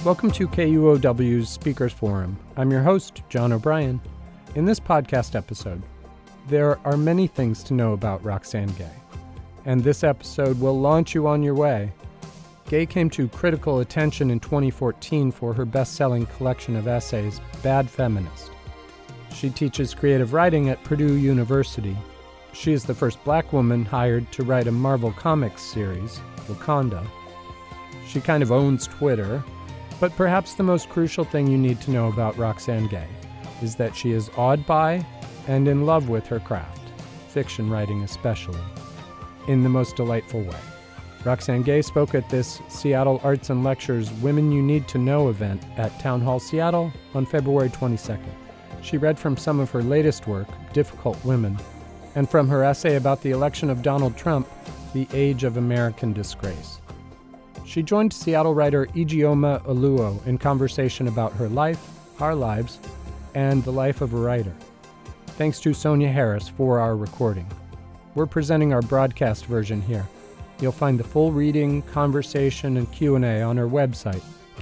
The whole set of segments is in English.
Welcome to KUOW's Speakers Forum. I'm your host, John O'Brien. In this podcast episode, there are many things to know about Roxane Gay, and this episode will launch you on your way. Gay came to critical attention in 2014 for her best-selling collection of essays, Bad Feminist. She teaches creative writing at Purdue University. She is the first Black woman hired to write a Marvel Comics series, Wakanda. She kind of owns Twitter, but perhaps the most crucial thing you need to know about Roxane Gay is that she is awed by and in love with her craft, fiction writing especially, in the most delightful way. Roxane Gay spoke at this Seattle Arts and Lectures Women You Need to Know event at Town Hall Seattle on February 22nd. She read from some of her latest work, Difficult Women, and from her essay about the election of Donald Trump, The Age of American Disgrace. She joined Seattle writer Ijeoma Oluo in conversation about her life, our lives, and the life of a writer. Thanks to Sonia Harris for our recording. We're presenting our broadcast version here. You'll find the full reading, conversation, and Q&A on our website,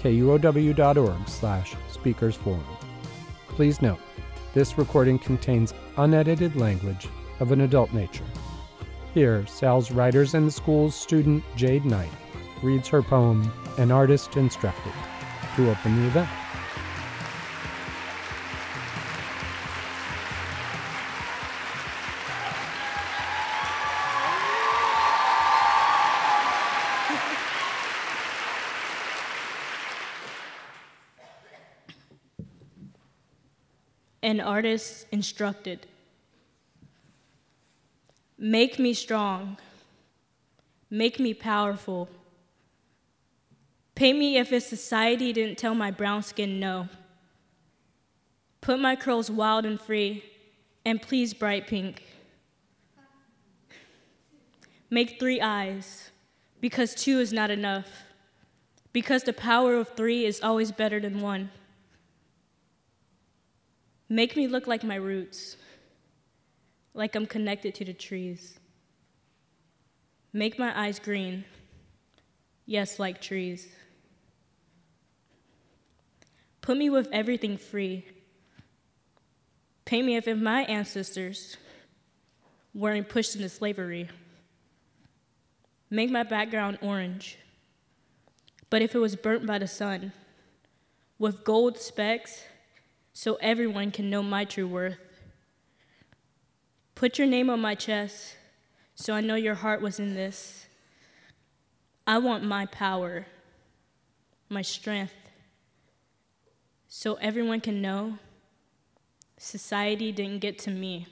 kuow.org/speakersforum. Please note, this recording contains unedited language of an adult nature. Here, Sal's Writers in the School's student Jade Knight reads her poem, An Artist Instructed, to open the event. An Artist Instructed. Make me strong. Make me powerful. Pay me if a society didn't tell my brown skin no. Put my curls wild and free, and please bright pink. Make 3 eyes, because 2 is not enough. Because the power of 3 is always better than 1. Make me look like my roots, like I'm connected to the trees. Make my eyes green, yes, like trees. Put me with everything free. Pay me if my ancestors weren't pushed into slavery. Make my background orange, but if it was burnt by the sun, with gold specks, so everyone can know my true worth. Put your name on my chest, so I know your heart was in this. I want my power, my strength, so everyone can know society didn't get to me.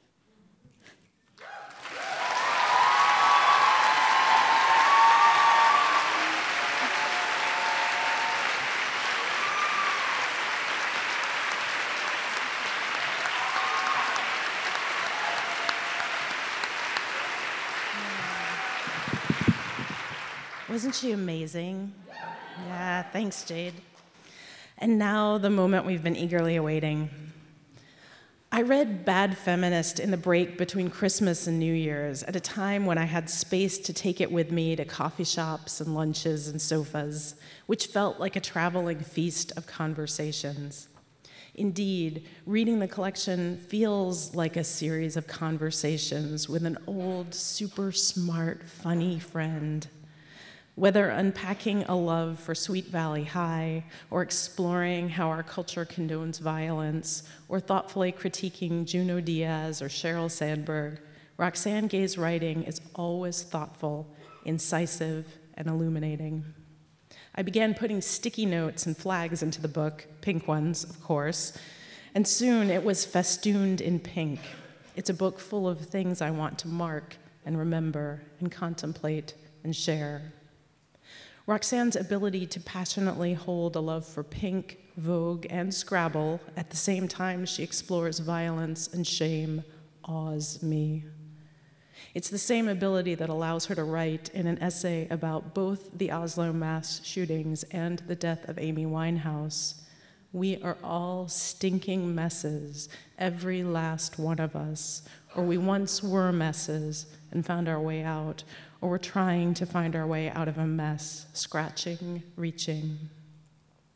Wasn't she amazing? Yeah, thanks, Jade. And now the moment we've been eagerly awaiting. I read Bad Feminist in the break between Christmas and New Year's at a time when I had space to take it with me to coffee shops and lunches and sofas, which felt like a traveling feast of conversations. Indeed, reading the collection feels like a series of conversations with an old, super smart, funny friend. Whether unpacking a love for Sweet Valley High, or exploring how our culture condones violence, or thoughtfully critiquing Junot Diaz or Sheryl Sandberg, Roxane Gay's writing is always thoughtful, incisive, and illuminating. I began putting sticky notes and flags into the book, pink ones, of course, and soon it was festooned in pink. It's a book full of things I want to mark and remember and contemplate and share. Roxane's ability to passionately hold a love for Pink, Vogue, and Scrabble at the same time she explores violence and shame awes me. It's the same ability that allows her to write in an essay about both the Oslo mass shootings and the death of Amy Winehouse. We are all stinking messes, every last one of us, or we once were messes and found our way out, or we're trying to find our way out of a mess, scratching, reaching.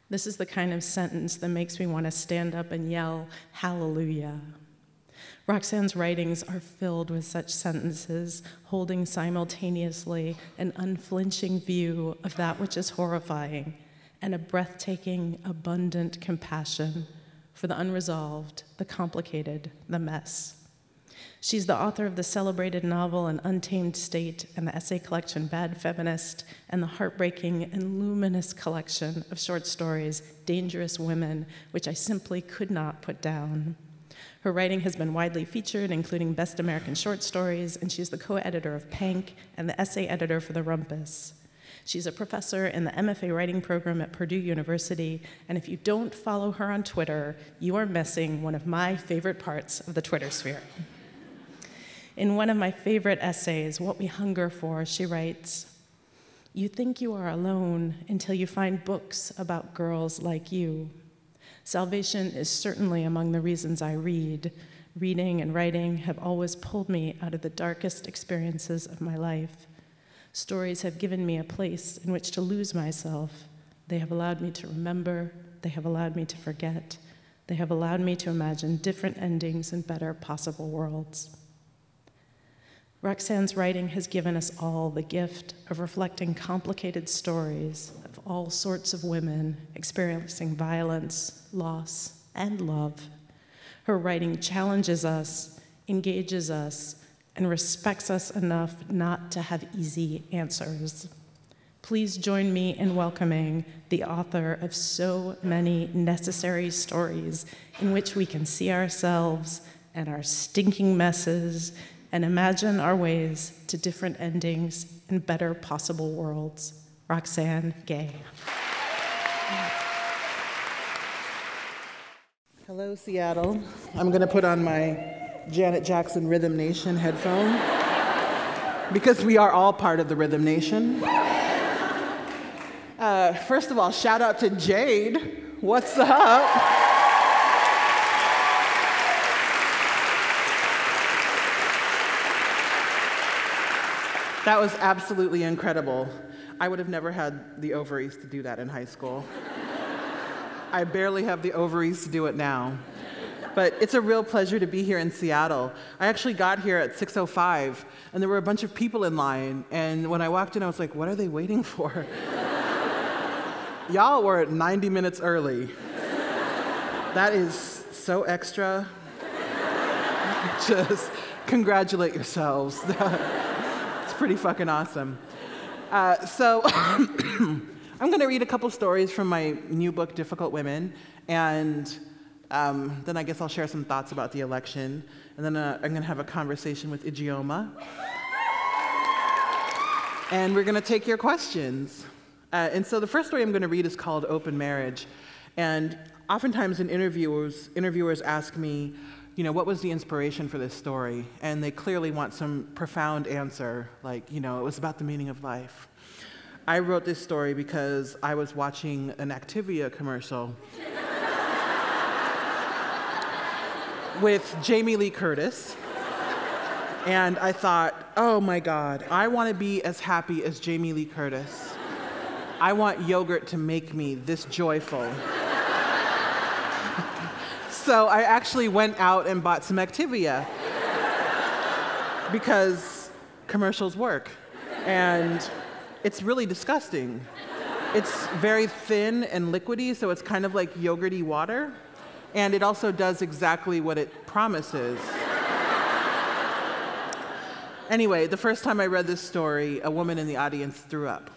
This is the kind of sentence that makes me want to stand up and yell, "Hallelujah." Roxane's writings are filled with such sentences, holding simultaneously an unflinching view of that which is horrifying and a breathtaking, abundant compassion for the unresolved, the complicated, the mess. She's the author of the celebrated novel An Untamed State and the essay collection Bad Feminist and the heartbreaking and luminous collection of short stories Dangerous Women, which I simply could not put down. Her writing has been widely featured, including Best American Short Stories, and she's the co-editor of Pank and the essay editor for The Rumpus. She's a professor in the MFA writing program at Purdue University, and if you don't follow her on Twitter, you are missing one of my favorite parts of the Twitter sphere. In one of my favorite essays, What We Hunger For, she writes, "You think you are alone until you find books about girls like you. Salvation is certainly among the reasons I read. Reading and writing have always pulled me out of the darkest experiences of my life. Stories have given me a place in which to lose myself. They have allowed me to remember. They have allowed me to forget. They have allowed me to imagine different endings and better possible worlds." Roxane's writing has given us all the gift of reflecting complicated stories of all sorts of women experiencing violence, loss, and love. Her writing challenges us, engages us, and respects us enough not to have easy answers. Please join me in welcoming the author of so many necessary stories in which we can see ourselves and our stinking messes and imagine our ways to different endings and better possible worlds. Roxane Gay. Hello, Seattle. I'm going to put on my Janet Jackson Rhythm Nation headphone because we are all part of the Rhythm Nation. First of all, shout out to Jade. What's up? That was absolutely incredible. I would have never had the ovaries to do that in high school. I barely have the ovaries to do it now. But it's a real pleasure to be here in Seattle. I actually got here at 6:05, and there were a bunch of people in line, and when I walked in, I was like, what are they waiting for? Y'all were 90 minutes early. That is so extra. Just congratulate yourselves. Pretty fucking awesome. So I'm going to read a couple stories from my new book, Difficult Women, and then I guess I'll share some thoughts about the election, and then I'm going to have a conversation with Ijeoma, and we're going to take your questions. And so the first story I'm going to read is called Open Marriage, and oftentimes in interviewers ask me, what was the inspiration for this story? And they clearly want some profound answer, like, it was about the meaning of life. I wrote this story because I was watching an Activia commercial with Jamie Lee Curtis, and I thought, oh my God, I want to be as happy as Jamie Lee Curtis. I want yogurt to make me this joyful. So I actually went out and bought some Activia because commercials work, and it's really disgusting. It's very thin and liquidy, so it's kind of like yogurty water, and it also does exactly what it promises. Anyway, the first time I read this story, a woman in the audience threw up.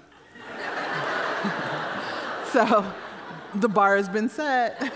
So the bar has been set.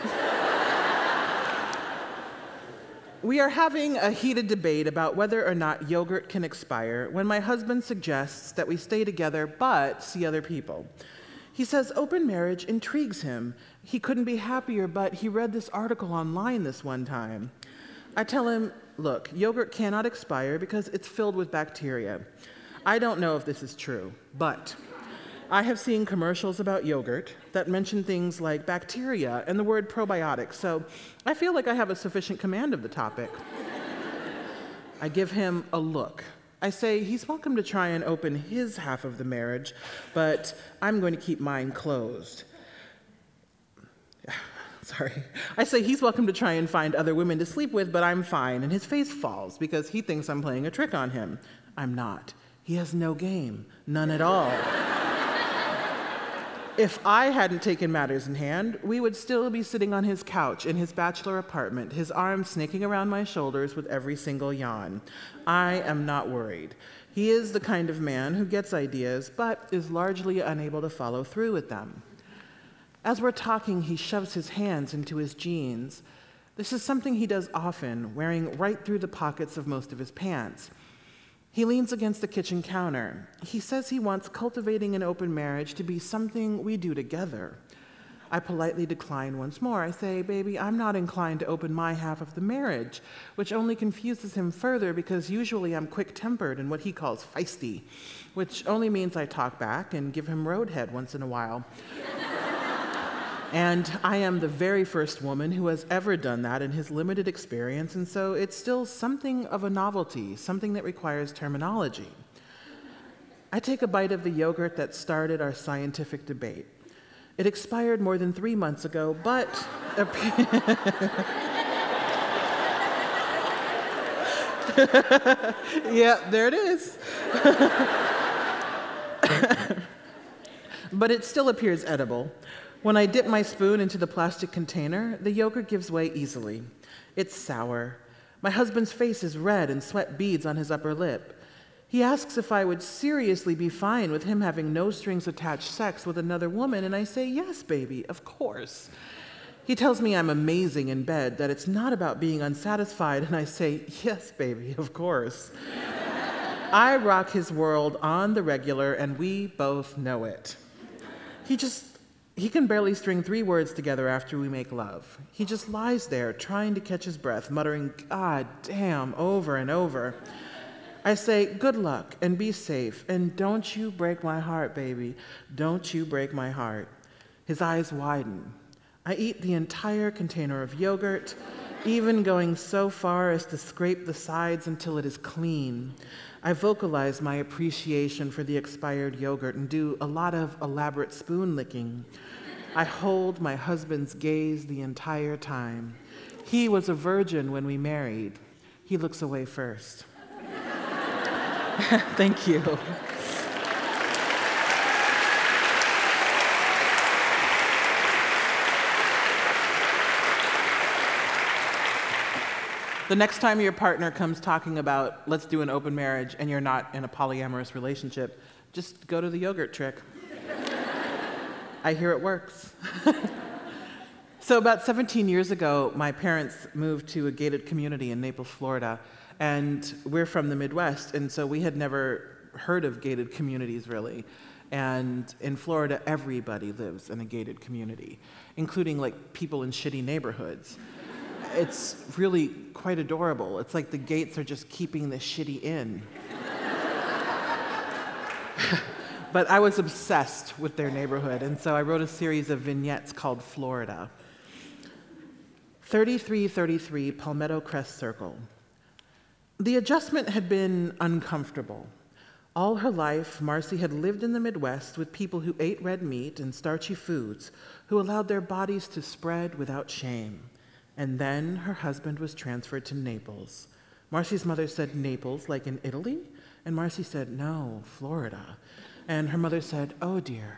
We are having a heated debate about whether or not yogurt can expire when my husband suggests that we stay together but see other people. He says open marriage intrigues him. He couldn't be happier, but he read this article online this one time. I tell him, look, yogurt cannot expire because it's filled with bacteria. I don't know if this is true, but I have seen commercials about yogurt that mention things like bacteria and the word probiotics, so I feel like I have a sufficient command of the topic. I give him a look. I say he's welcome to try and open his half of the marriage, but I'm going to keep mine closed. I say he's welcome to try and find other women to sleep with, but I'm fine. And his face falls because he thinks I'm playing a trick on him. I'm not. He has no game, none at all. If I hadn't taken matters in hand, we would still be sitting on his couch in his bachelor apartment, his arms snaking around my shoulders with every single yawn. I am not worried. He is the kind of man who gets ideas, but is largely unable to follow through with them. As we're talking, he shoves his hands into his jeans. This is something he does often, wearing right through the pockets of most of his pants. He leans against the kitchen counter. He says he wants cultivating an open marriage to be something we do together. I politely decline once more. I say, baby, I'm not inclined to open my half of the marriage, which only confuses him further because usually I'm quick-tempered and what he calls feisty, which only means I talk back and give him roadhead once in a while. And I am the very first woman who has ever done that in his limited experience, and so it's still something of a novelty, something that requires terminology. I take a bite of the yogurt that started our scientific debate. It expired more than 3 months ago, but... Yeah, there it is. But it still appears edible. When I dip my spoon into the plastic container, the yogurt gives way easily. It's sour. My husband's face is red and sweat beads on his upper lip. He asks if I would seriously be fine with him having no strings attached sex with another woman, and I say, yes, baby, of course. He tells me I'm amazing in bed, that it's not about being unsatisfied, and I say, yes, baby, of course. I rock his world on the regular, and we both know it. He can barely string 3 words together after we make love. He just lies there, trying to catch his breath, muttering, God damn, over and over. I say, good luck, and be safe, and don't you break my heart, baby. Don't you break my heart. His eyes widen. I eat the entire container of yogurt, even going so far as to scrape the sides until it is clean. I vocalize my appreciation for the expired yogurt and do a lot of elaborate spoon licking. I hold my husband's gaze the entire time. He was a virgin when we married. He looks away first. Thank you. The next time your partner comes talking about, let's do an open marriage, and you're not in a polyamorous relationship, just go to the yogurt trick. I hear it works. So about 17 years ago, my parents moved to a gated community in Naples, Florida, and we're from the Midwest, and so we had never heard of gated communities, really. And in Florida, everybody lives in a gated community, including like people in shitty neighborhoods. It's really quite adorable. It's like the gates are just keeping the shitty in. But I was obsessed with their neighborhood, and so I wrote a series of vignettes called Florida. 3333 Palmetto Crest Circle. The adjustment had been uncomfortable. All her life, Marcy had lived in the Midwest with people who ate red meat and starchy foods, who allowed their bodies to spread without shame. And then her husband was transferred to Naples. Marcy's mother said, Naples, like in Italy? And Marcy said, no, Florida. And her mother said, oh dear.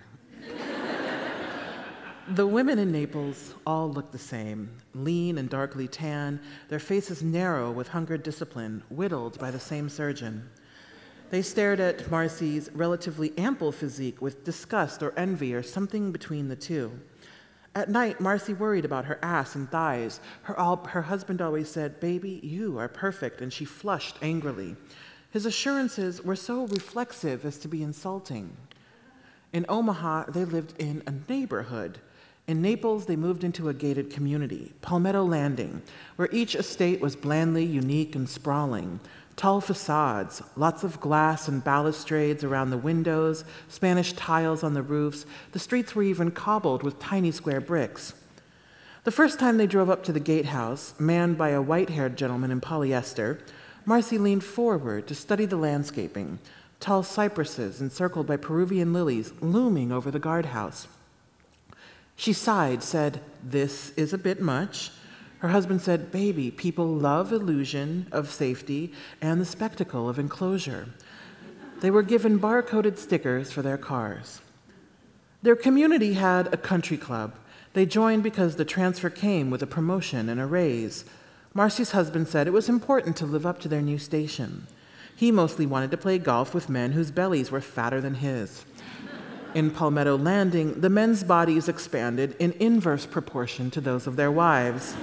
The women in Naples all looked the same, lean and darkly tan, their faces narrow with hunger discipline, whittled by the same surgeon. They stared at Marcy's relatively ample physique with disgust or envy or something between the two. At night, Marcy worried about her ass and thighs. Her husband always said, baby, you are perfect, and she flushed angrily. His assurances were so reflexive as to be insulting. In Omaha, they lived in a neighborhood. In Naples, they moved into a gated community, Palmetto Landing, where each estate was blandly unique and sprawling. Tall facades, lots of glass and balustrades around the windows, Spanish tiles on the roofs. The streets were even cobbled with tiny square bricks. The first time they drove up to the gatehouse, manned by a white-haired gentleman in polyester, Marcy leaned forward to study the landscaping, tall cypresses encircled by Peruvian lilies looming over the guardhouse. She sighed, said, "This is a bit much." Her husband said, "Baby, people love illusion of safety and the spectacle of enclosure." They were given bar-coded stickers for their cars. Their community had a country club. They joined because the transfer came with a promotion and a raise. Marcy's husband said it was important to live up to their new station. He mostly wanted to play golf with men whose bellies were fatter than his. In Palmetto Landing, the men's bodies expanded in inverse proportion to those of their wives.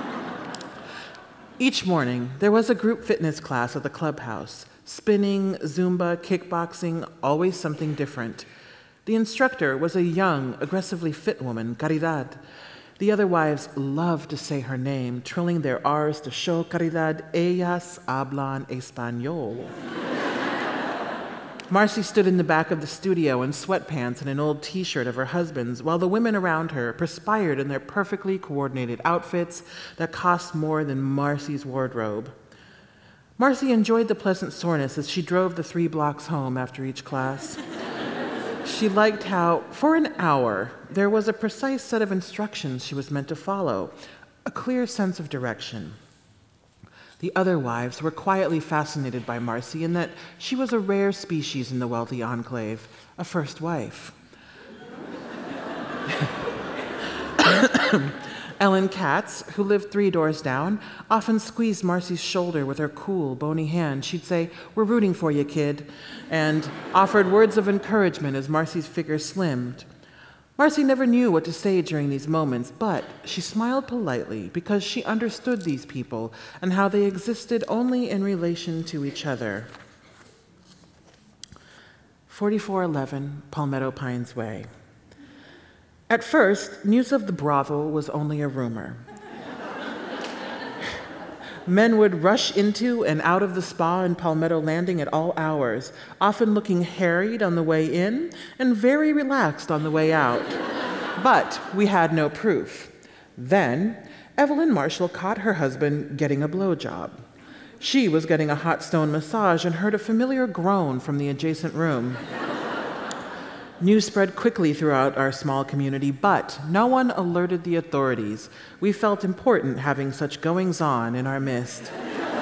Each morning, there was a group fitness class at the clubhouse. Spinning, Zumba, kickboxing, always something different. The instructor was a young, aggressively fit woman, Caridad. The other wives loved to say her name, trilling their R's to show Caridad, ellas hablan español. Marcy stood in the back of the studio in sweatpants and an old t-shirt of her husband's, while the women around her perspired in their perfectly coordinated outfits that cost more than Marcy's wardrobe. Marcy enjoyed the pleasant soreness as she drove the 3 blocks home after each class. She liked how, for an hour, there was a precise set of instructions she was meant to follow, a clear sense of direction. The other wives were quietly fascinated by Marcy in that she was a rare species in the wealthy enclave, a first wife. Ellen Katz, who lived 3 doors down, often squeezed Marcy's shoulder with her cool, bony hand. She'd say, "We're rooting for you, kid," and offered words of encouragement as Marcy's figure slimmed. Marcy never knew what to say during these moments, but she smiled politely because she understood these people and how they existed only in relation to each other. 4411 Palmetto Pines Way. At first, news of the brothel was only a rumor. Men would rush into and out of the spa in Palmetto Landing at all hours, often looking harried on the way in and very relaxed on the way out. But we had no proof. Then, Evelyn Marshall caught her husband getting a blowjob. She was getting a hot stone massage and heard a familiar groan from the adjacent room. News spread quickly throughout our small community, but no one alerted the authorities. We felt important having such goings-on in our midst.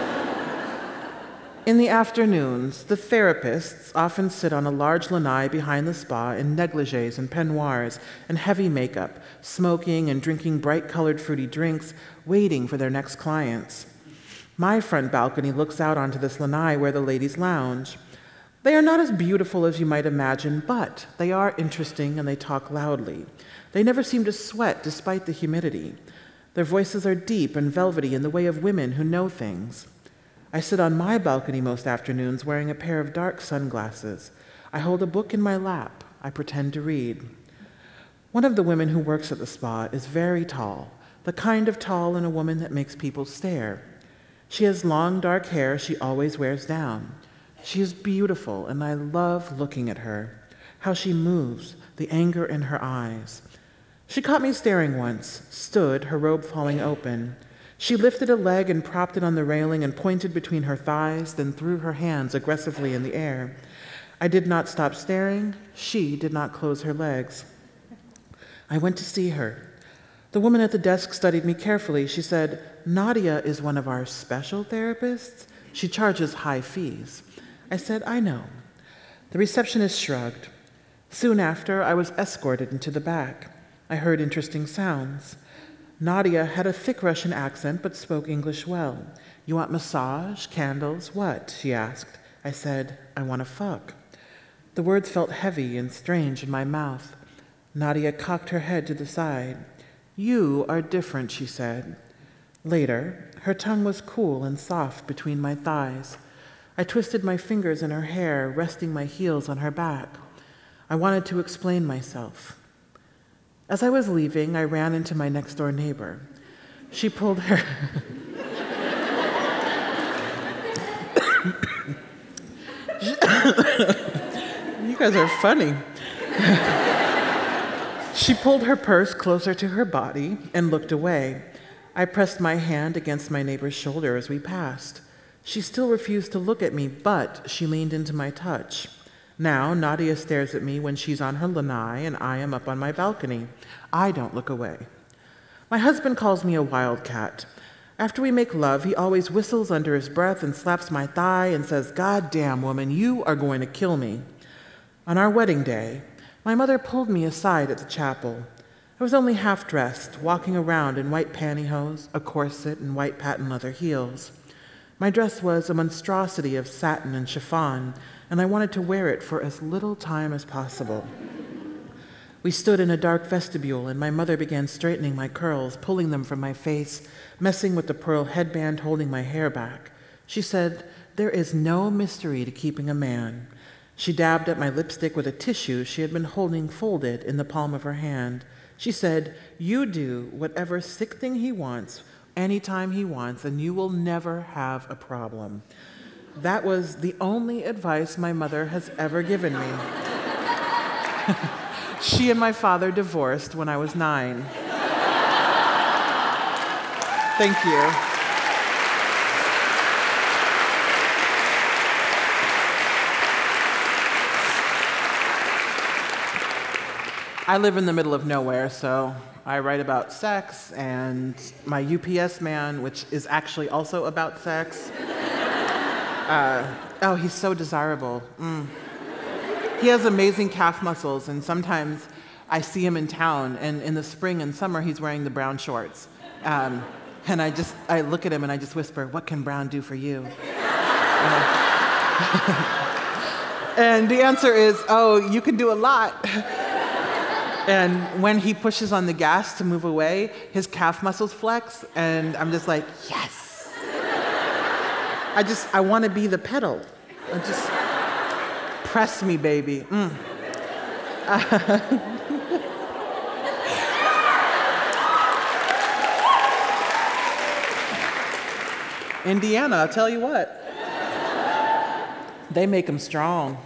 In the afternoons, the therapists often sit on a large lanai behind the spa in negligés and peignoirs and heavy makeup, smoking and drinking bright-colored fruity drinks, waiting for their next clients. My front balcony looks out onto this lanai where the ladies lounge. They are not as beautiful as you might imagine, but they are interesting and they talk loudly. They never seem to sweat despite the humidity. Their voices are deep and velvety in the way of women who know things. I sit on my balcony most afternoons wearing a pair of dark sunglasses. I hold a book in my lap. I pretend to read. One of the women who works at the spa is very tall, the kind of tall in a woman that makes people stare. She has long dark hair she always wears down. She is beautiful, and I love looking at her, how she moves, the anger in her eyes. She caught me staring once, stood, her robe falling open. She lifted a leg and propped it on the railing and pointed between her thighs, then threw her hands aggressively in the air. I did not stop staring. She did not close her legs. I went to see her. The woman at the desk studied me carefully. She said, "Nadia is one of our special therapists. She charges high fees." I said, "I know." The receptionist shrugged. Soon after, I was escorted into the back. I heard interesting sounds. Nadia had a thick Russian accent but spoke English well. "You want massage, candles, what?" she asked. I said, "I want to fuck." The words felt heavy and strange in my mouth. Nadia cocked her head to the side. "You are different," she said. Later, her tongue was cool and soft between my thighs. I twisted my fingers in her hair, resting my heels on her back. I wanted to explain myself. As I was leaving, I ran into my next-door neighbor. She pulled her... You guys are funny. She pulled her purse closer to her body and looked away. I pressed my hand against my neighbor's shoulder as we passed. She still refused to look at me, but she leaned into my touch. Now, Nadia stares at me when she's on her lanai and I am up on my balcony. I don't look away. My husband calls me a wildcat. After we make love, he always whistles under his breath and slaps my thigh and says, "God damn, woman, you are going to kill me." On our wedding day, my mother pulled me aside at the chapel. I was only half-dressed, walking around in white pantyhose, a corset, and white patent leather heels. My dress was a monstrosity of satin and chiffon, and I wanted to wear it for as little time as possible. We stood in a dark vestibule, and my mother began straightening my curls, pulling them from my face, messing with the pearl headband holding my hair back. She said, "There is no mystery to keeping a man." She dabbed at my lipstick with a tissue she had been holding folded in the palm of her hand. She said, "You do whatever sick thing he wants, anytime he wants, and you will never have a problem." That was the only advice my mother has ever given me. She and my father divorced when I was 9. Thank you. I live in the middle of nowhere, so I write about sex, and my UPS man, which is actually also about sex. He's so desirable. He has amazing calf muscles, and sometimes I see him in town, and in the spring and summer, he's wearing the brown shorts. And I look at him and I just whisper, "What can brown do for you?" And the answer is, "Oh, you can do a lot." And when he pushes on the gas to move away, his calf muscles flex, and I'm just like, yes. I want to be the pedal. Just press me, baby. Indiana, I'll tell you what. They make them strong.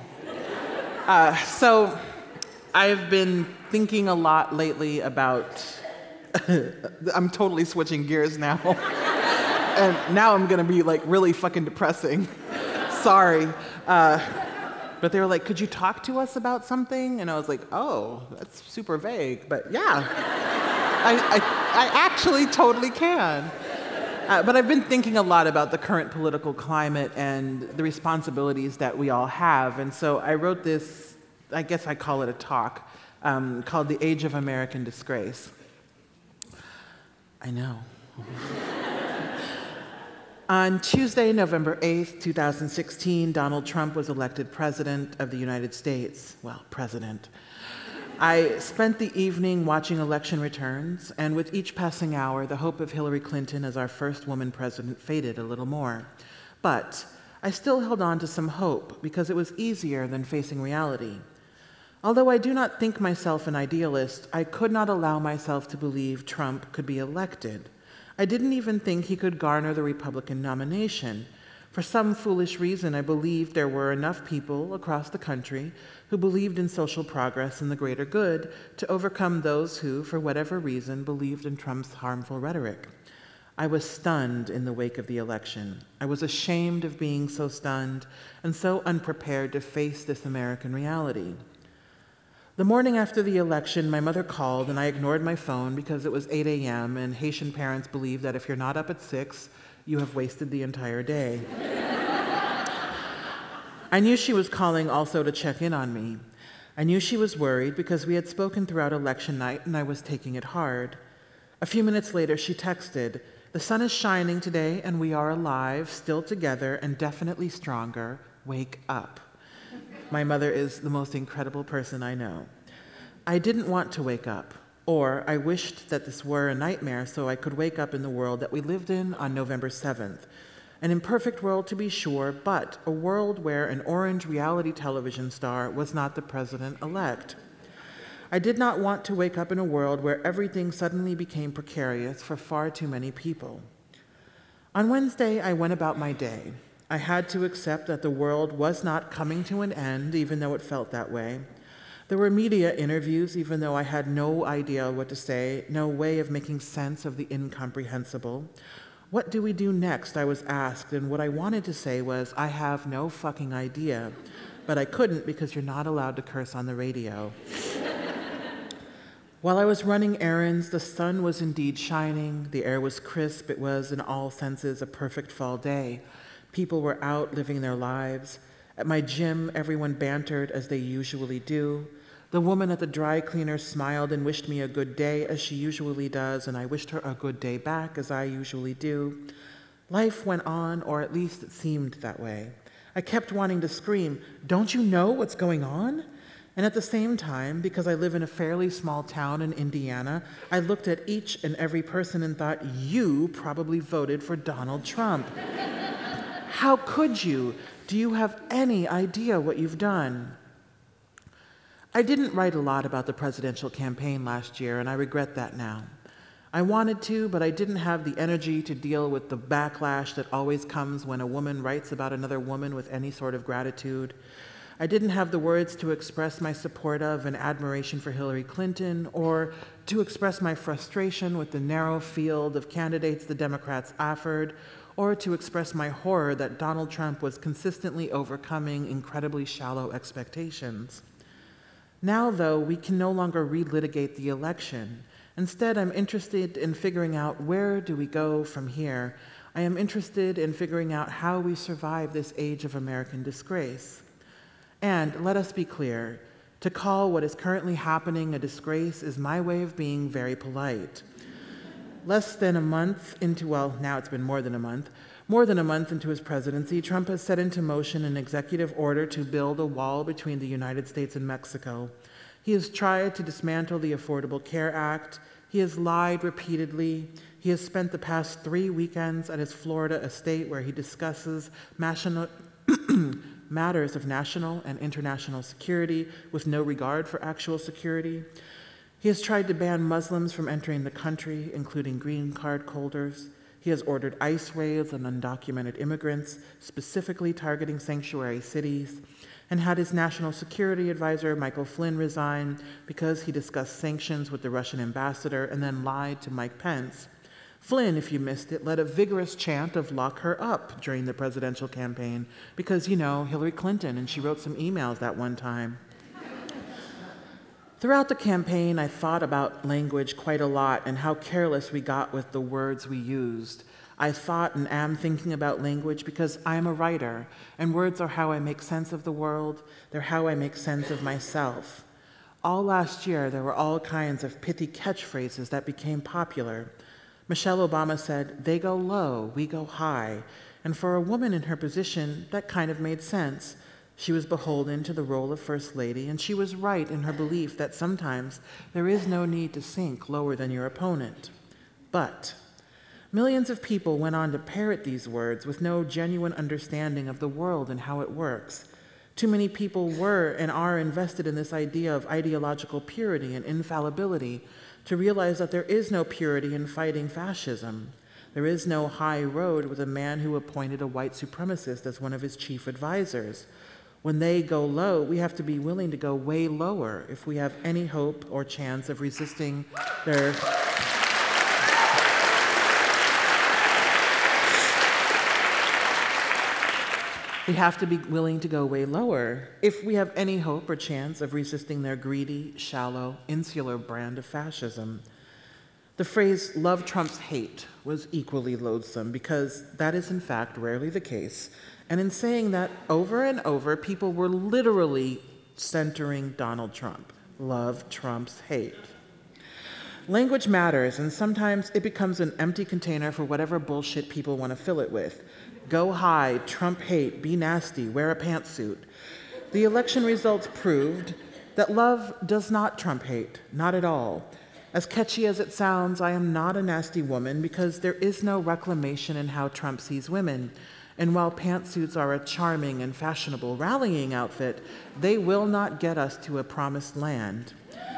So I've been thinking a lot lately about, I'm totally switching gears now. And now I'm gonna be like really fucking depressing. Sorry. But they were like, "Could you talk to us about something?" And I was like, "Oh, that's super vague, but yeah. I actually totally can." But I've been thinking a lot about the current political climate and the responsibilities that we all have. And so I wrote this, I guess I call it a talk, called "The Age of American Disgrace." I know. On Tuesday, November 8th, 2016, Donald Trump was elected President of the United States. Well, President. I spent the evening watching election returns, and with each passing hour, the hope of Hillary Clinton as our first woman president faded a little more. But I still held on to some hope because it was easier than facing reality. Although I do not think myself an idealist, I could not allow myself to believe Trump could be elected. I didn't even think he could garner the Republican nomination. For some foolish reason, I believed there were enough people across the country who believed in social progress and the greater good to overcome those who, for whatever reason, believed in Trump's harmful rhetoric. I was stunned in the wake of the election. I was ashamed of being so stunned and so unprepared to face this American reality. The morning after the election, my mother called and I ignored my phone because it was 8 a.m. and Haitian parents believe that if you're not up at 6, you have wasted the entire day. I knew she was calling also to check in on me. I knew she was worried because we had spoken throughout election night and I was taking it hard. A few minutes later, she texted, "The sun is shining today and we are alive, still together and definitely stronger. Wake up." My mother is the most incredible person I know. I didn't want to wake up, or I wished that this were a nightmare so I could wake up in the world that we lived in on November 7th. An imperfect world, to be sure, but a world where an orange reality television star was not the president-elect. I did not want to wake up in a world where everything suddenly became precarious for far too many people. On Wednesday, I went about my day. I had to accept that the world was not coming to an end, even though it felt that way. There were media interviews, even though I had no idea what to say, no way of making sense of the incomprehensible. What do we do next, I was asked, and what I wanted to say was, I have no fucking idea. but I couldn't because you're not allowed to curse on the radio. While I was running errands, the sun was indeed shining. The air was crisp. It was, in all senses, a perfect fall day. People were out living their lives. At my gym, everyone bantered as they usually do. The woman at the dry cleaner smiled and wished me a good day, as she usually does, and I wished her a good day back, as I usually do. Life went on, or at least it seemed that way. I kept wanting to scream, "Don't you know what's going on?" And at the same time, because I live in a fairly small town in Indiana, I looked at each and every person and thought, you probably voted for Donald Trump. How could you? Do you have any idea what you've done? I didn't write a lot about the presidential campaign last year, and I regret that now. I wanted to, but I didn't have the energy to deal with the backlash that always comes when a woman writes about another woman with any sort of gratitude. I didn't have the words to express my support of and admiration for Hillary Clinton, or to express my frustration with the narrow field of candidates the Democrats offered, or to express my horror that Donald Trump was consistently overcoming incredibly shallow expectations. Now, though, we can no longer relitigate the election. Instead, I'm interested in figuring out where do we go from here. I am interested in figuring out how we survive this age of American disgrace. And let us be clear, to call what is currently happening a disgrace is my way of being very polite. Less than a month into, well, now it's been more than a month into his presidency, Trump has set into motion an executive order to build a wall between the United States and Mexico. He has tried to dismantle the Affordable Care Act. He has lied repeatedly. He has spent the past 3 weekends at his Florida estate where he discusses matters of national and international security with no regard for actual security. He has tried to ban Muslims from entering the country, including green card holders. He has ordered ICE raids on undocumented immigrants, specifically targeting sanctuary cities, and had his national security advisor, Michael Flynn, resign because he discussed sanctions with the Russian ambassador and then lied to Mike Pence. Flynn, if you missed it, led a vigorous chant of lock her up during the presidential campaign because, Hillary Clinton, and she wrote some emails that one time. Throughout the campaign, I thought about language quite a lot and how careless we got with the words we used. I thought and am thinking about language because I am a writer, and words are how I make sense of the world. They're how I make sense of myself. All last year, there were all kinds of pithy catchphrases that became popular. Michelle Obama said, "They go low, we go high." And for a woman in her position, that kind of made sense. She was beholden to the role of First Lady, and she was right in her belief that sometimes there is no need to sink lower than your opponent. But millions of people went on to parrot these words with no genuine understanding of the world and how it works. Too many people were and are invested in this idea of ideological purity and infallibility to realize that there is no purity in fighting fascism. There is no high road with a man who appointed a white supremacist as one of his chief advisors. When they go low, we have to be willing to go way lower if we have any hope or chance of resisting their... We have to be willing to go way lower if we have any hope or chance of resisting their greedy, shallow, insular brand of fascism. The phrase, "love trumps hate," was equally loathsome because that is in fact rarely the case. And in saying that over and over, people were literally centering Donald Trump. Love trumps hate. Language matters, and sometimes it becomes an empty container for whatever bullshit people want to fill it with. Go high, trump hate, be nasty, wear a pantsuit. The election results proved that love does not trump hate, not at all. As catchy as it sounds, I am not a nasty woman because there is no reclamation in how Trump sees women. And while pantsuits are a charming and fashionable rallying outfit, they will not get us to a promised land.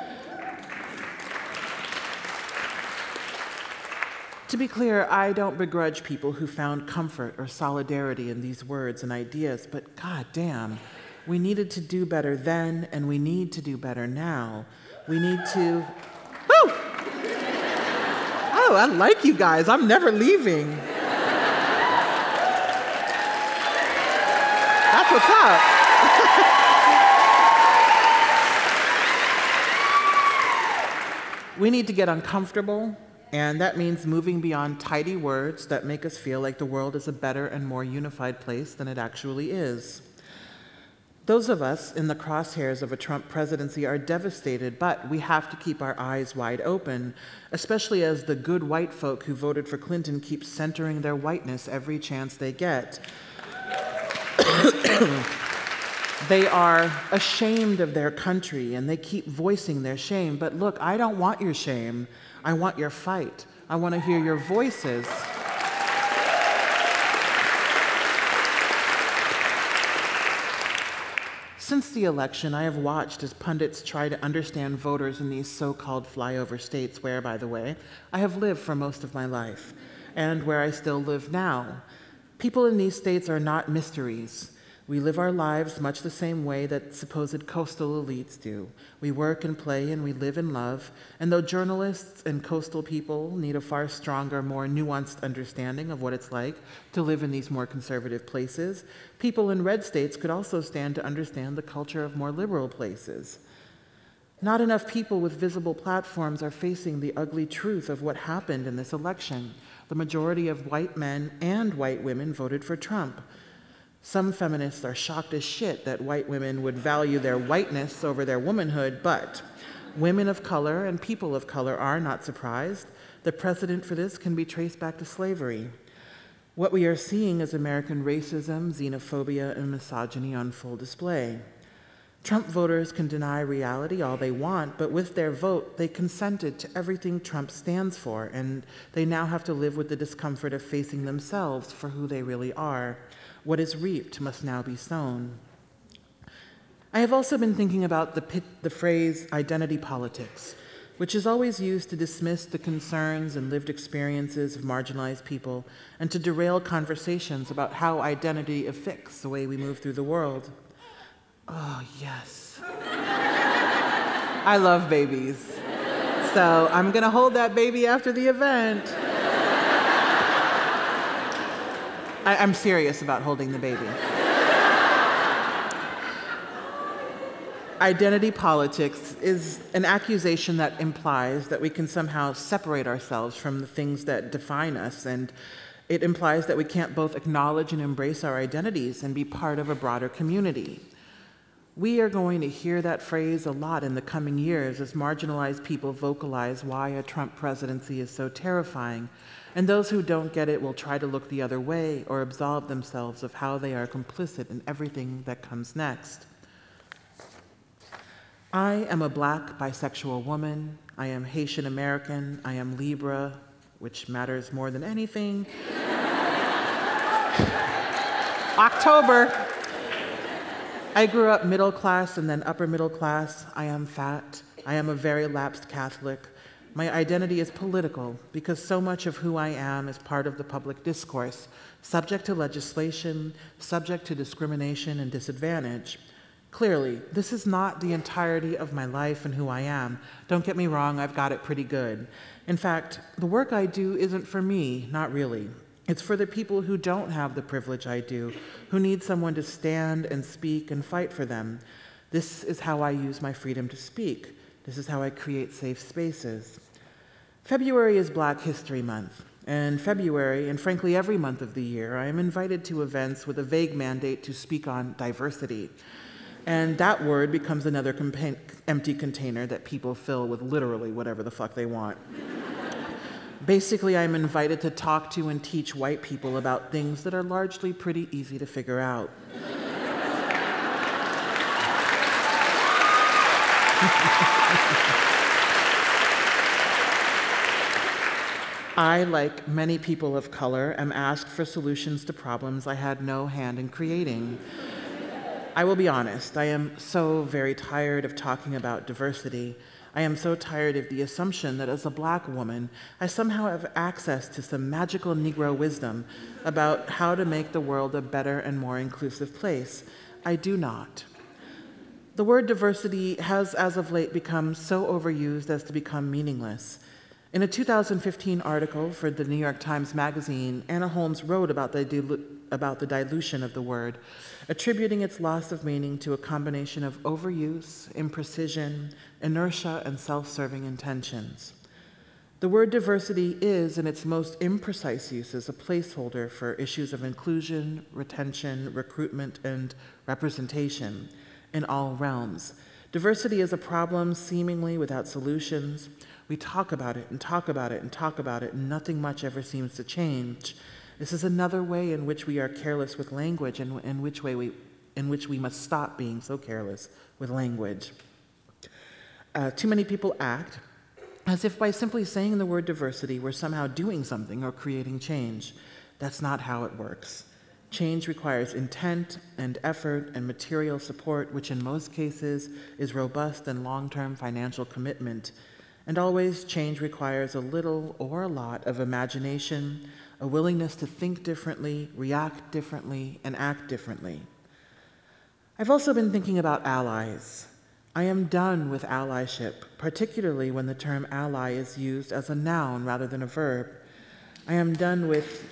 To be clear, I don't begrudge people who found comfort or solidarity in these words and ideas, but goddamn, we needed to do better then, and we need to do better now. We need to... Woo! Oh, I like you guys. I'm never leaving. That's what's up. We need to get uncomfortable, and that means moving beyond tidy words that make us feel like the world is a better and more unified place than it actually is. Those of us in the crosshairs of a Trump presidency are devastated, but we have to keep our eyes wide open, especially as the good white folk who voted for Clinton keep centering their whiteness every chance they get. They are ashamed of their country, and they keep voicing their shame. But look, I don't want your shame. I want your fight. I want to hear your voices. Since the election, I have watched as pundits try to understand voters in these so-called flyover states where, by the way, I have lived for most of my life, and where I still live now. People in these states are not mysteries. We live our lives much the same way that supposed coastal elites do. We work and play and we live and love. And though journalists and coastal people need a far stronger, more nuanced understanding of what it's like to live in these more conservative places, people in red states could also stand to understand the culture of more liberal places. Not enough people with visible platforms are facing the ugly truth of what happened in this election. The majority of white men and white women voted for Trump. Some feminists are shocked as shit that white women would value their whiteness over their womanhood, but women of color and people of color are not surprised. The precedent for this can be traced back to slavery. What we are seeing is American racism, xenophobia, and misogyny on full display. Trump voters can deny reality all they want, but with their vote, they consented to everything Trump stands for, and they now have to live with the discomfort of facing themselves for who they really are. What is reaped must now be sown. I have also been thinking about the phrase identity politics, which is always used to dismiss the concerns and lived experiences of marginalized people and to derail conversations about how identity affects the way we move through the world. Oh, yes. I love babies. So I'm going to hold that baby after the event. I'm serious about holding the baby. Identity politics is an accusation that implies that we can somehow separate ourselves from the things that define us, and it implies that we can't both acknowledge and embrace our identities and be part of a broader community. We are going to hear that phrase a lot in the coming years as marginalized people vocalize why a Trump presidency is so terrifying. And those who don't get it will try to look the other way or absolve themselves of how they are complicit in everything that comes next. I am a Black bisexual woman. I am Haitian American. I am Libra, which matters more than anything. October. I grew up middle class and then upper middle class. I am fat. I am a very lapsed Catholic. My identity is political because so much of who I am is part of the public discourse, subject to legislation, subject to discrimination and disadvantage. Clearly, this is not the entirety of my life and who I am. Don't get me wrong, I've got it pretty good. In fact, the work I do isn't for me, not really. It's for the people who don't have the privilege I do, who need someone to stand and speak and fight for them. This is how I use my freedom to speak. This is how I create safe spaces. February is Black History Month, and February, and frankly every month of the year, I am invited to events with a vague mandate to speak on diversity. And that word becomes another empty container that people fill with literally whatever the fuck they want. Basically, I'm invited to talk to and teach white people about things that are largely pretty easy to figure out. I, like many people of color, am asked for solutions to problems I had no hand in creating. I will be honest, I am so very tired of talking about diversity. I am so tired of the assumption that as a Black woman, I somehow have access to some magical Negro wisdom about how to make the world a better and more inclusive place. I do not. The word diversity has, as of late, become so overused as to become meaningless. In a 2015 article for the New York Times Magazine, Anna Holmes wrote about the dilution of the word, attributing its loss of meaning to a combination of overuse, imprecision, inertia, and self-serving intentions. The word diversity is, in its most imprecise uses, a placeholder for issues of inclusion, retention, recruitment, and representation in all realms. Diversity is a problem seemingly without solutions. We talk about it and talk about it and talk about it, and nothing much ever seems to change. This is another way in which we are careless with language, and in which we must stop being so careless with language. Too many people act as if by simply saying the word diversity, we're somehow doing something or creating change. That's not how it works. Change requires intent and effort and material support, which in most cases is robust and long-term financial commitment. And always, change requires a little or a lot of imagination, a willingness to think differently, react differently, and act differently. I've also been thinking about allies. I am done with allyship, particularly when the term ally is used as a noun rather than a verb. I am done with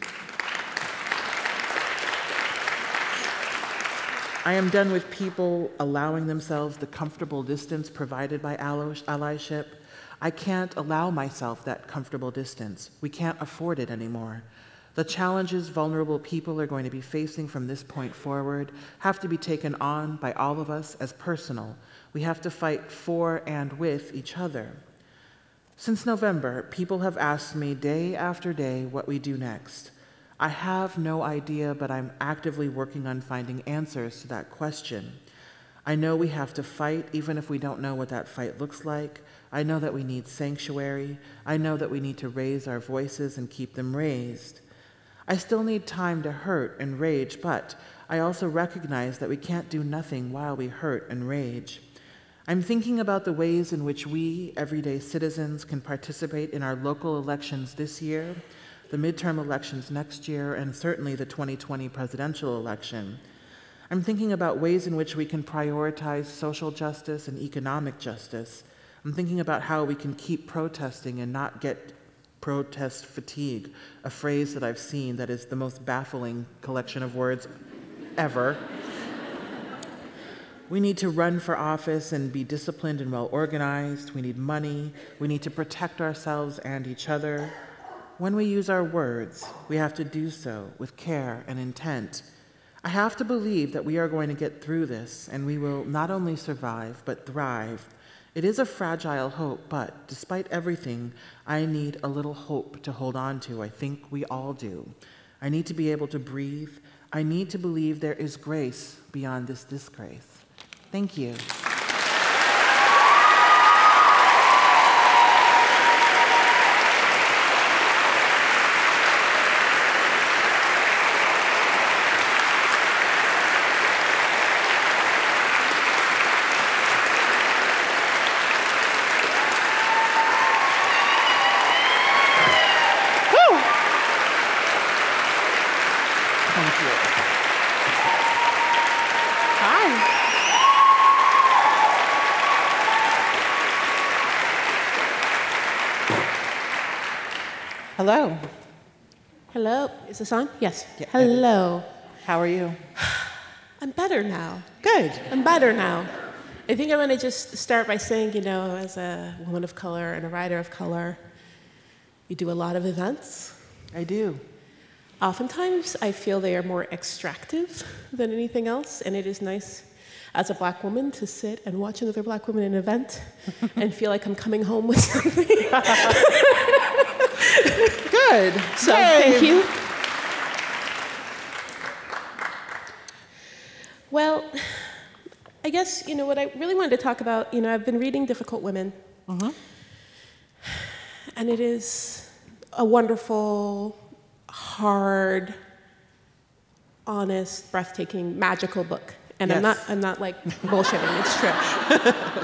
people allowing themselves the comfortable distance provided by allyship. I can't allow myself that comfortable distance. We can't afford it anymore. The challenges vulnerable people are going to be facing from this point forward have to be taken on by all of us as personal. We have to fight for and with each other. Since November, people have asked me day after day what we do next. I have no idea, but I'm actively working on finding answers to that question. I know we have to fight, even if we don't know what that fight looks like. I know that we need sanctuary. I know that we need to raise our voices and keep them raised. I still need time to hurt and rage, but I also recognize that we can't do nothing while we hurt and rage. I'm thinking about the ways in which we, everyday citizens, can participate in our local elections this year, the midterm elections next year, and certainly the 2020 presidential election. I'm thinking about ways in which we can prioritize social justice and economic justice. I'm thinking about how we can keep protesting and not get protest fatigue, a phrase that I've seen that is the most baffling collection of words ever. We need to run for office and be disciplined and well-organized. We need money. We need to protect ourselves and each other. When we use our words, we have to do so with care and intent. I have to believe that we are going to get through this, and we will not only survive, but thrive. It is a fragile hope, but despite everything, I need a little hope to hold on to. I think we all do. I need to be able to breathe. I need to believe there is grace beyond this disgrace. Thank you. Hello. Hello. Is this on? Yes. Yeah, Hello. How are you? I'm better now. Good. I'm better now. I think I want to just start by saying, as a woman of color and a writer of color, you do a lot of events. I do. Oftentimes, I feel they are more extractive than anything else, and it is nice as a Black woman to sit and watch another Black woman in an event and feel like I'm coming home with something. Good. So thank you. Well, I guess, what I really wanted to talk about, I've been reading Difficult Women. Mm-hmm. And it is a wonderful, hard, honest, breathtaking, magical book. And yes. I'm not like bullshitting, it's true.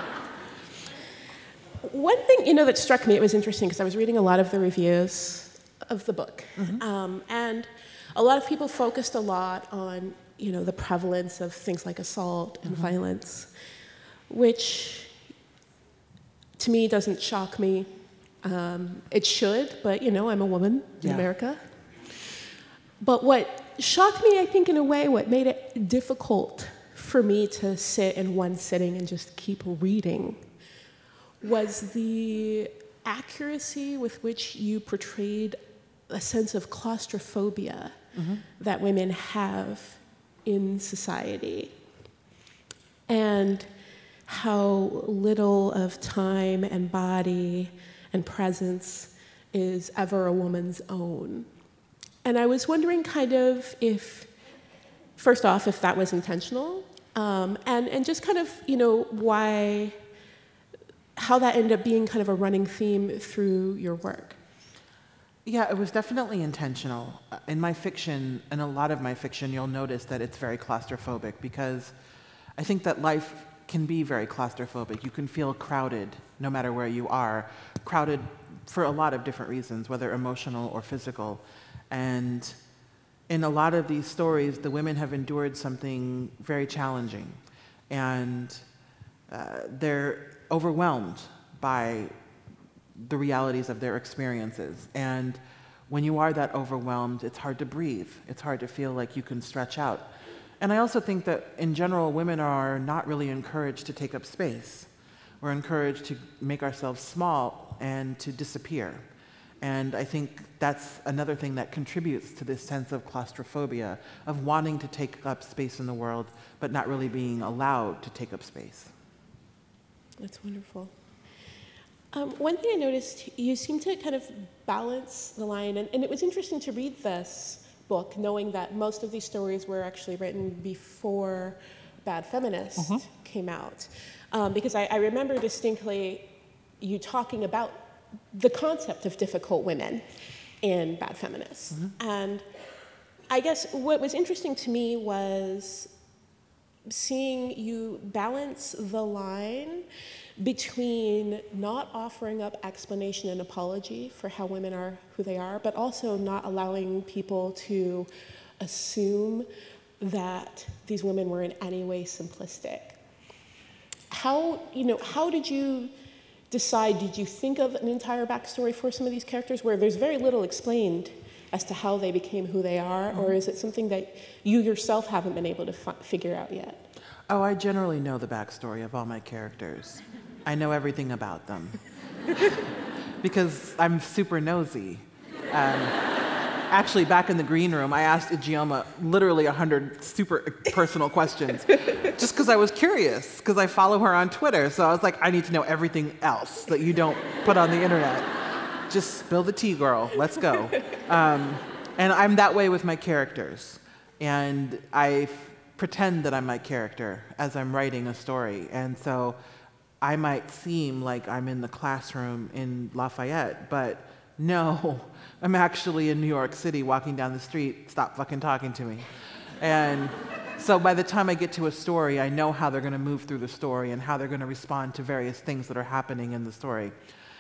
One thing, that struck me, it was interesting because I was reading a lot of the reviews of the book. Mm-hmm. And a lot of people focused a lot on, the prevalence of things like assault and violence, which to me doesn't shock me. It should, but I'm a woman in Yeah. America. But what shocked me, I think, in a way, what made it difficult for me to sit in one sitting and just keep reading was the accuracy with which you portrayed a sense of claustrophobia that women have in society, and how little of time and body and presence is ever a woman's own. And I was wondering kind of if, first off, if that was intentional, and just kind of, how that ended up being kind of a running theme through your work. Yeah, it was definitely intentional. In my fiction, in a lot of my fiction, you'll notice that it's very claustrophobic, because I think that life can be very claustrophobic. You can feel crowded no matter where you are, crowded for a lot of different reasons, whether emotional or physical. And in a lot of these stories, the women have endured something very challenging, and they're overwhelmed by the realities of their experiences. And when you are that overwhelmed, it's hard to breathe. It's hard to feel like you can stretch out. And I also think that in general, women are not really encouraged to take up space. We're encouraged to make ourselves small and to disappear. And I think that's another thing that contributes to this sense of claustrophobia, of wanting to take up space in the world, but not really being allowed to take up space. That's wonderful. One thing I noticed, you seem to kind of balance the line, and it was interesting to read this book, knowing that most of these stories were actually written before Bad Feminist came out. Because I remember distinctly you talking about the concept of difficult women in Bad Feminist. And I guess what was interesting to me was seeing you balance the line between not offering up explanation and apology for how women are who they are, but also not allowing people to assume that these women were in any way simplistic. How did you decide, did you think of an entire backstory for some of these characters where there's very little explained as to how they became who they are, or is it something that you yourself haven't been able to figure out yet? Oh, I generally know the backstory of all my characters. I know everything about them. Because I'm super nosy. Actually, back in the green room, I asked Ijeoma literally 100 super personal questions, just because I was curious, because I follow her on Twitter. So I was like, I need to know everything else that you don't put on the internet. Just spill the tea, girl. Let's go. And I'm that way with my characters. And I pretend that I'm my character as I'm writing a story. And so I might seem like I'm in the classroom in Lafayette, but no, I'm actually in New York City walking down the street. Stop fucking talking to me. And so by the time I get to a story, I know how they're going to move through the story and how they're going to respond to various things that are happening in the story.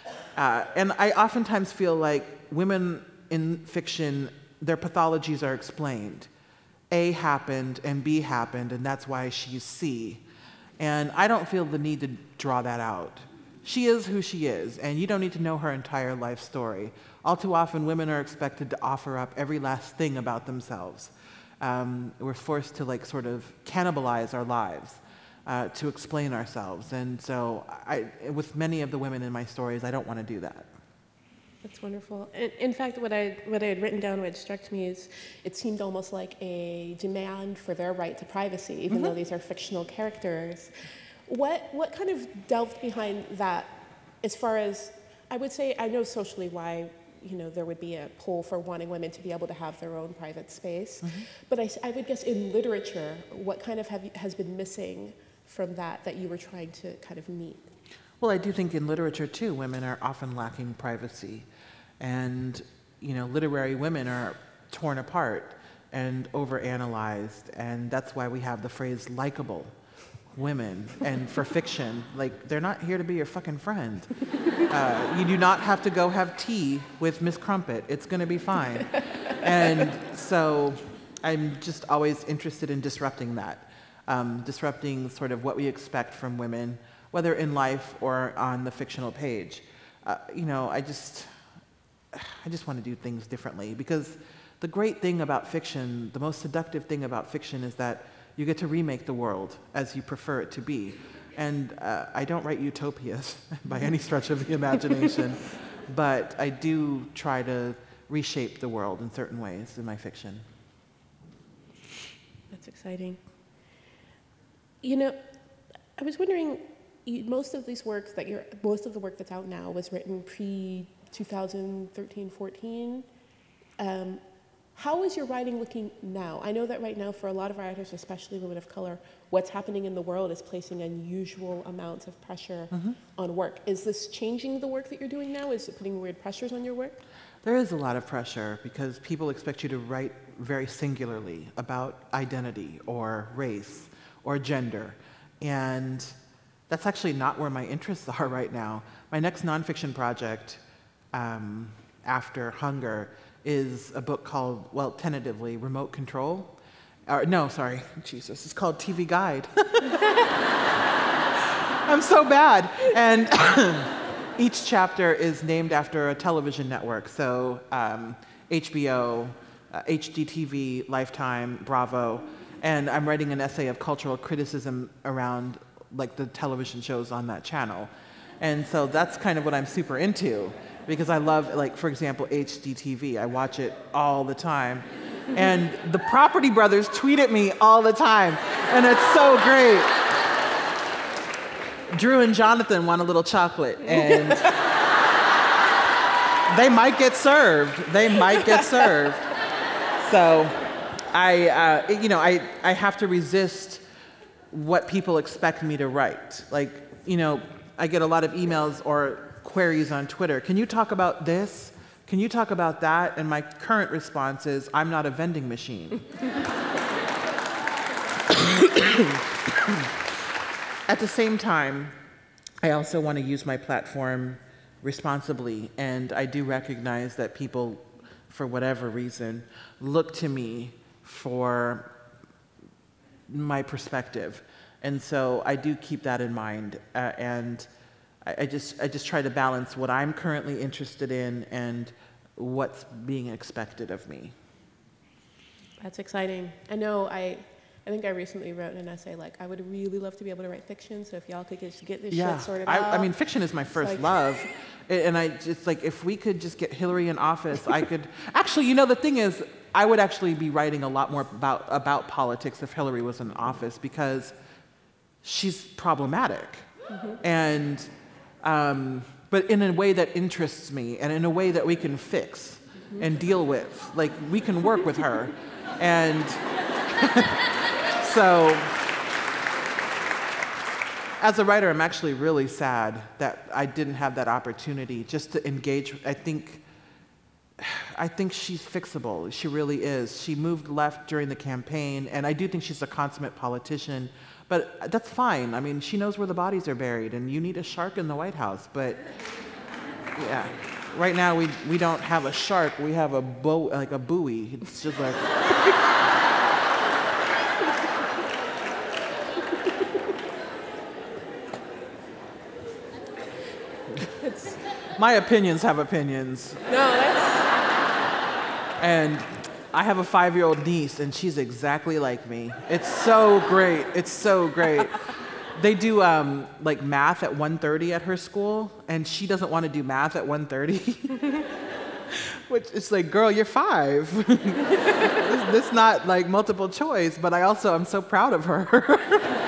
And I oftentimes feel like women in fiction, their pathologies are explained. A happened and B happened, and that's why she's C. And I don't feel the need to draw that out. She is who she is, and you don't need to know her entire life story. All too often, women are expected to offer up every last thing about themselves. We're forced to sort of cannibalize our lives to explain ourselves. And so with many of the women in my stories, I don't want to do that. That's wonderful. In fact, what I had written down, what struck me is it seemed almost like a demand for their right to privacy, even though these are fictional characters. What kind of delved behind that as far as, I would say, I know socially why there would be a pull for wanting women to be able to have their own private space, but I would guess in literature, what kind of has been missing from that you were trying to kind of meet? Well, I do think in literature, too, women are often lacking privacy. And, literary women are torn apart and overanalyzed. And that's why we have the phrase likable women. And for fiction, they're not here to be your fucking friend. You do not have to go have tea with Miss Crumpet. It's going to be fine. And so I'm just always interested in disrupting that, disrupting sort of what we expect from women, whether in life or on the fictional page. I just want to do things differently, because the great thing about fiction, the most seductive thing about fiction, is that you get to remake the world as you prefer it to be. And I don't write utopias by any stretch of the imagination, but I do try to reshape the world in certain ways in my fiction. That's exciting. I was wondering, most of the work that's out now was written pre-2013, 14. How is your writing looking now? I know that right now, for a lot of writers, especially women of color, what's happening in the world is placing unusual amounts of pressure on work. Is this changing the work that you're doing now? Is it putting weird pressures on your work? There is a lot of pressure because people expect you to write very singularly about identity or race or gender. And that's actually not where my interests are right now. My next nonfiction project, after Hunger, is a book called, well, tentatively, Remote Control. It's called TV Guide. I'm so bad. And each chapter is named after a television network. So HBO, HGTV, Lifetime, Bravo. And I'm writing an essay of cultural criticism around the television shows on that channel. And so that's kind of what I'm super into, because I love, for example, HGTV. I watch it all the time. And the Property Brothers tweet at me all the time, and it's so great. Drew and Jonathan want a little chocolate, and they might get served. So I have to resist what people expect me to write. I get a lot of emails or queries on Twitter. Can you talk about this? Can you talk about that? And my current response is, I'm not a vending machine. At the same time, I also want to use my platform responsibly, and I do recognize that people, for whatever reason, look to me for my perspective. And so I do keep that in mind, and I just try to balance what I'm currently interested in and what's being expected of me. That's exciting. I know I think I recently wrote in an essay, I would really love to be able to write fiction, so if y'all could get this shit sorted out. I mean, fiction is my first love. And I just, if we could just get Hillary in office, I could... Actually, the thing is, I would actually be writing a lot more about politics if Hillary was in office, because she's problematic. And... but in a way that interests me, and in a way that we can fix and deal with. We can work with her. And so, as a writer, I'm actually really sad that I didn't have that opportunity just to engage. I think she's fixable. She really is. She moved left during the campaign, and I do think she's a consummate politician. But that's fine. I mean, she knows where the bodies are buried, and you need a shark in the White House. But yeah, right now we don't have a shark. We have a buoy. It's just like... My opinions have opinions. No, that's... And I have a 5-year-old niece, and she's exactly like me. It's so great. They do math at 1:30 at her school, and she doesn't want to do math at 1:30. Which it's girl, you're 5. This not multiple choice, but I'm so proud of her.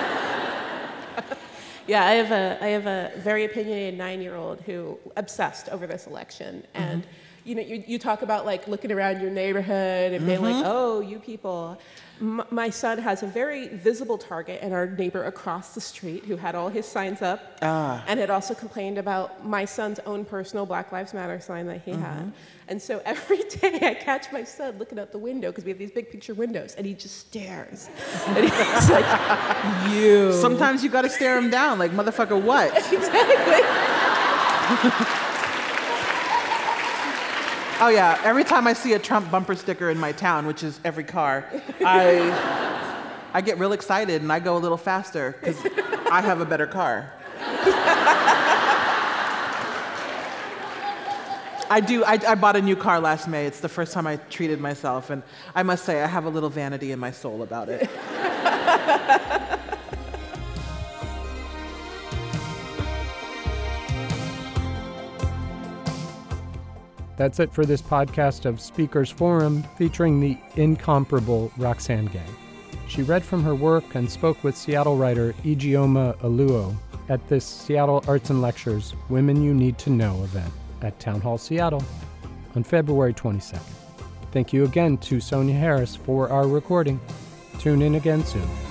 Yeah, I have a very opinionated 9-year-old who obsessed over this election, and you talk about looking around your neighborhood and being oh, you people. My son has a very visible target in our neighbor across the street who had all his signs up and had also complained about my son's own personal Black Lives Matter sign that he had. And so every day I catch my son looking out the window, because we have these big picture windows, and he just stares. And he's like, you. Sometimes you gotta stare him down, motherfucker, what? Exactly. Oh yeah, every time I see a Trump bumper sticker in my town, which is every car, I get real excited and I go a little faster because I have a better car. I bought a new car last May. It's the first time I treated myself, and I must say I have a little vanity in my soul about it. That's it for this podcast of Speakers Forum featuring the incomparable Roxane Gay. She read from her work and spoke with Seattle writer Ijeoma Oluo at this Seattle Arts and Lectures Women You Need to Know event at Town Hall Seattle on February 22nd. Thank you again to Sonia Harris for our recording. Tune in again soon.